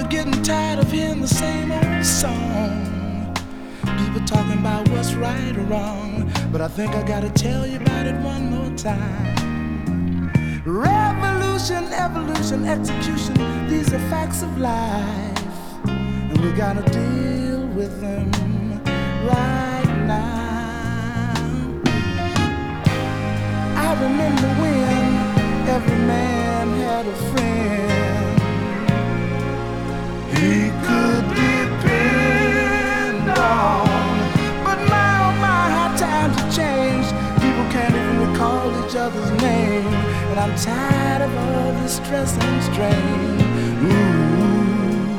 getting tired of hearing the same old song. People talking about what's right or wrong, but I think I gotta tell you about it one more time. Revolution, evolution, execution, these are facts of life, and we gotta deal with them right now. I remember when every man had a friend he could depend on. But my, oh my, how times have changed. People can't even recall each other's name, and I'm tired of all this stress and strain. Ooh.